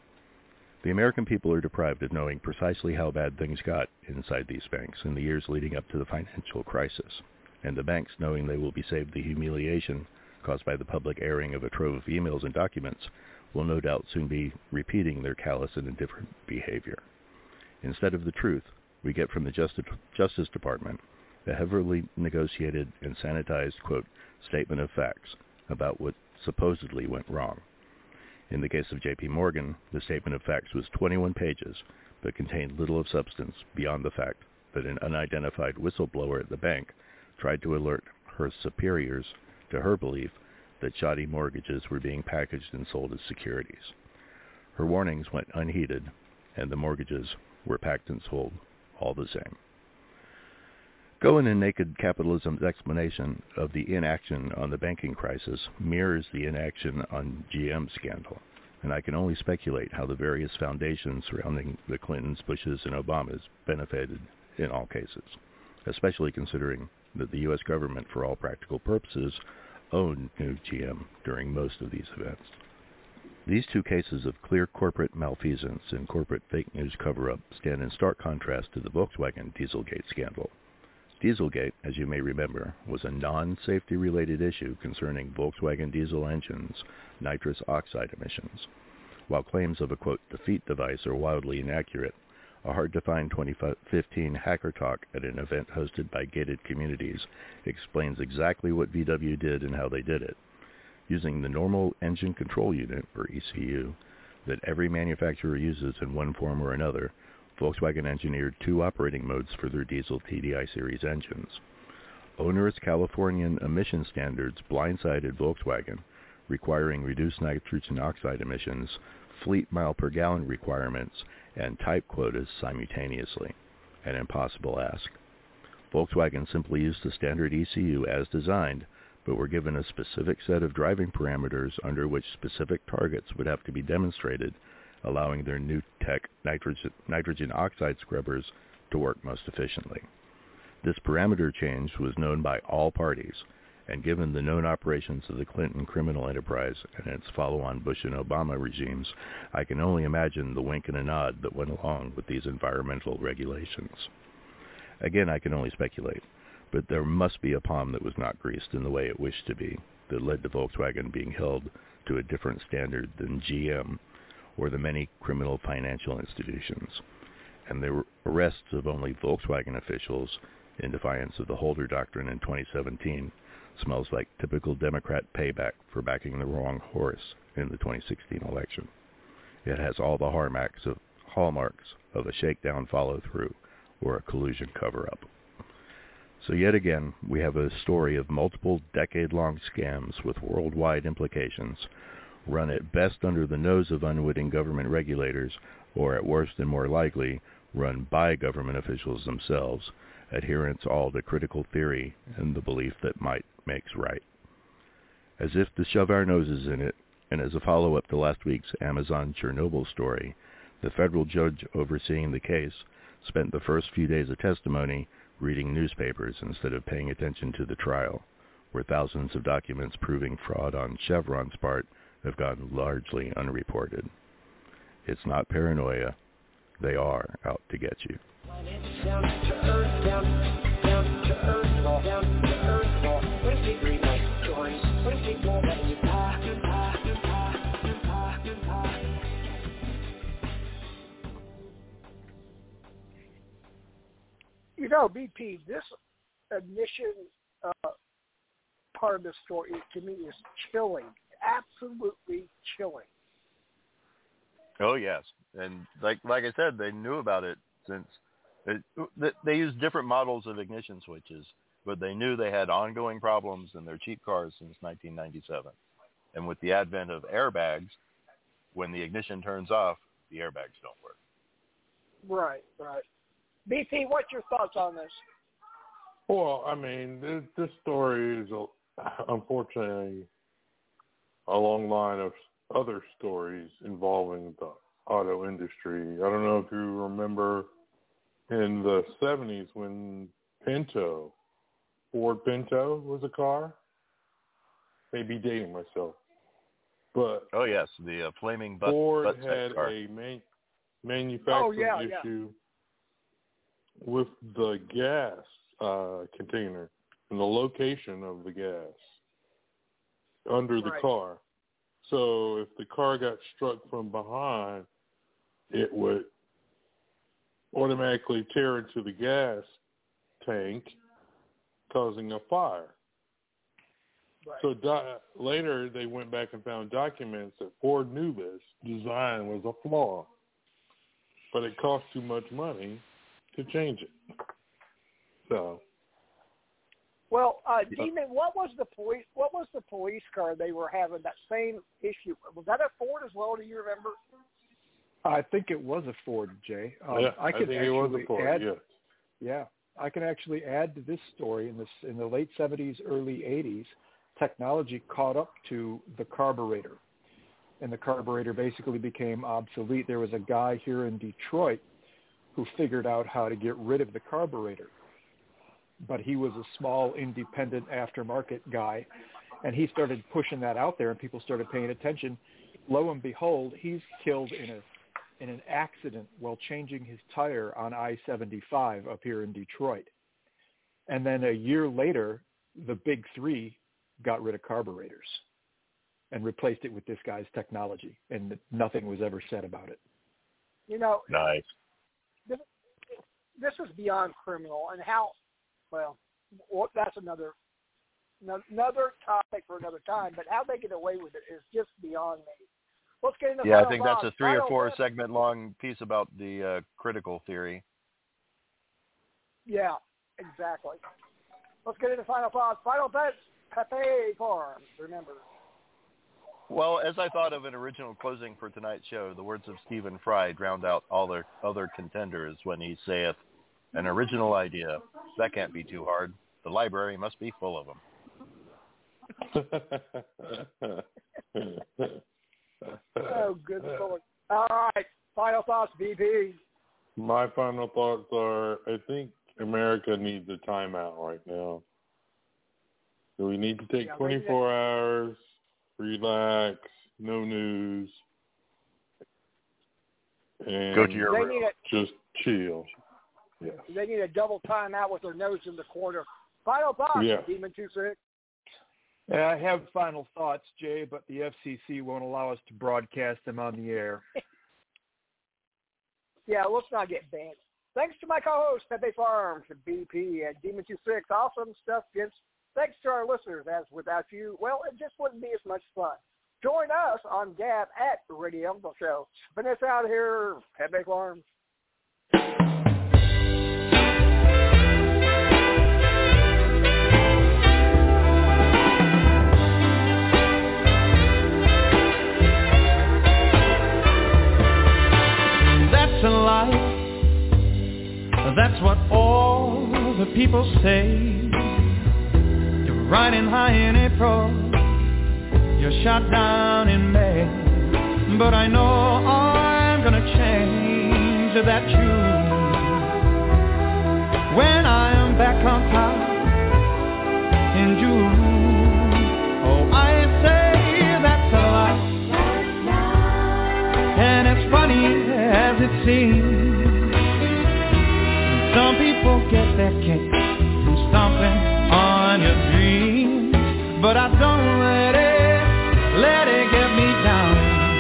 The American people are deprived of knowing precisely how bad things got inside these banks in the years leading up to the financial crisis, and the banks, knowing they will be saved the humiliation caused by the public airing of a trove of emails and documents, will no doubt soon be repeating their callous and indifferent behavior. Instead of the truth, we get from the Justice Department a heavily negotiated and sanitized, quote, statement of facts about what supposedly went wrong. In the case of J.P. Morgan, the statement of facts was 21 pages, but contained little of substance beyond the fact that an unidentified whistleblower at the bank tried to alert her superiors to her belief that shoddy mortgages were being packaged and sold as securities. Her warnings went unheeded, and the mortgages were packed and sold all the same. Cohen and Naked Capitalism's explanation of the inaction on the banking crisis mirrors the inaction on GM scandal, and I can only speculate how the various foundations surrounding the Clintons, Bushes, and Obamas benefited in all cases, especially considering that the U.S. government, for all practical purposes, owned New GM during most of these events. These two cases of clear corporate malfeasance and corporate fake news cover-up stand in stark contrast to the Volkswagen Dieselgate scandal. Dieselgate, as you may remember, was a non-safety related issue concerning Volkswagen diesel engines' nitrous oxide emissions. While claims of a, quote, defeat device are wildly inaccurate, a hard-to-find 2015 Hacker Talk at an event hosted by Gated Communities explains exactly what VW did and how they did it. Using the normal engine control unit, or ECU, that every manufacturer uses in one form or another, Volkswagen engineered two operating modes for their diesel TDI series engines. Onerous Californian emission standards blindsided Volkswagen, requiring reduced nitrogen oxide emissions, fleet mile per gallon requirements, and type quotas simultaneously. An impossible ask. Volkswagen simply used the standard ECU as designed, but were given a specific set of driving parameters under which specific targets would have to be demonstrated, allowing their new tech nitrogen oxide scrubbers to work most efficiently. This parameter change was known by all parties, and given the known operations of the Clinton criminal enterprise and its follow-on Bush and Obama regimes, I can only imagine the wink and a nod that went along with these environmental regulations. Again, I can only speculate, but there must be a palm that was not greased in the way it wished to be, that led to Volkswagen being held to a different standard than GM or the many criminal financial institutions, and the arrests of only Volkswagen officials in defiance of the Holder Doctrine in 2017 smells like typical Democrat payback for backing the wrong horse in the 2016 election. It has all the hallmarks of a shakedown follow-through or a collusion cover-up. So yet again, we have a story of multiple decade-long scams with worldwide implications, run at best under the nose of unwitting government regulators, or at worst and more likely, run by government officials themselves, adherents all to critical theory and the belief that might makes right. As if to shove our noses in it, and as a follow-up to last week's Amazon Chernobyl story, the federal judge overseeing the case spent the first few days of testimony reading newspapers instead of paying attention to the trial, where thousands of documents proving fraud on Chevron's part have gone largely unreported. It's not paranoia. They are out to get you. You know, BP, this admission part of the story to me is chilling, absolutely chilling. Oh yes, and like I said, they knew about it since they used different models of ignition switches, but they knew they had ongoing problems in their cheap cars since 1997. And with the advent of airbags, when the ignition turns off, the airbags don't work. Right. BP, what's your thoughts on this? Well, I mean, this story is unfortunately a long line of other stories involving the auto industry. I don't know if you remember in the 70s when Ford Pinto was a car. Maybe dating myself. But oh yes, the flaming butt Ford butt had car. a manufacturing issue with the gas container and the location of the gas under the car. So if the car got struck from behind, it would automatically tear into the gas tank, causing a fire. Right. So later they went back and found documents that Ford knew this design was a flaw, but it cost too much money to change it. So. Well, Demon, what was the police car they were having that same issue? Was that a Ford as well? Do you remember? I think it was a Ford, Jay. I think it was a Ford. Yeah. I can actually add to this story. In the late 70s, early 80s, technology caught up to the carburetor, and the carburetor basically became obsolete. There was a guy here in Detroit who figured out how to get rid of the carburetor, but he was a small, independent aftermarket guy, and he started pushing that out there, and people started paying attention. Lo and behold, he's killed in an accident while changing his tire on I-75 up here in Detroit. And then a year later, the big three got rid of carburetors and replaced it with this guy's technology, and nothing was ever said about it. You know, nice. This is beyond criminal, and how, well, that's another topic for another time, but how they get away with it is just beyond me. Let's get into I think that's a 3 or 4 segment long piece about the critical theory. Yeah, exactly. Let's get into final thoughts. Final bets, Pepe Farms, remember. Well, as I thought of an original closing for tonight's show, the words of Stephen Fry drowned out all their other contenders when he saith, "An original idea, that can't be too hard. The library must be full of them." Oh, good Lord. All right, final thoughts, VP. My final thoughts are, I think America needs a timeout right now. So we need to take 24 hours, relax, no news, and go to your room. Just chill. Yeah. They need a double timeout with their nose in the corner. Final thoughts, Demon 26. I have final thoughts, Jay, but the FCC won't allow us to broadcast them on the air. Yeah, let's not get banned. Thanks to my co-host, Pepe Farms, BP, and Demon 26. Awesome stuff, Vince. Thanks to our listeners, as without you, well, it just wouldn't be as much fun. Join us on Gab at the Radio Infidel Show. Vanessa out here, Pepe Farms. Life. That's what all the people say. You're riding high in April, you're shot down in May. But I know I'm gonna change that tune when I am back on top in June. Oh, I say that's a lie, and it's funny as it seems. Some people get their kick from stomping on your dreams, but I don't let it get me down,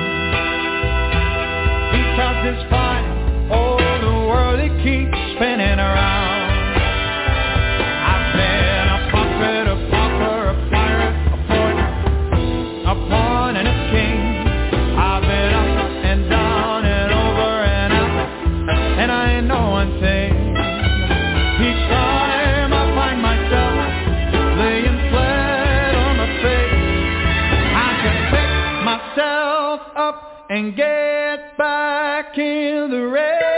because it's fine, oh, the world it keeps spinning around. I've been a puppet, a pauper, a pirate, a poet, a pawn and a king. I've been up and down and over and out, and I know one thing. Each time I find myself laying flat on my face, I can pick myself up and get back in the race.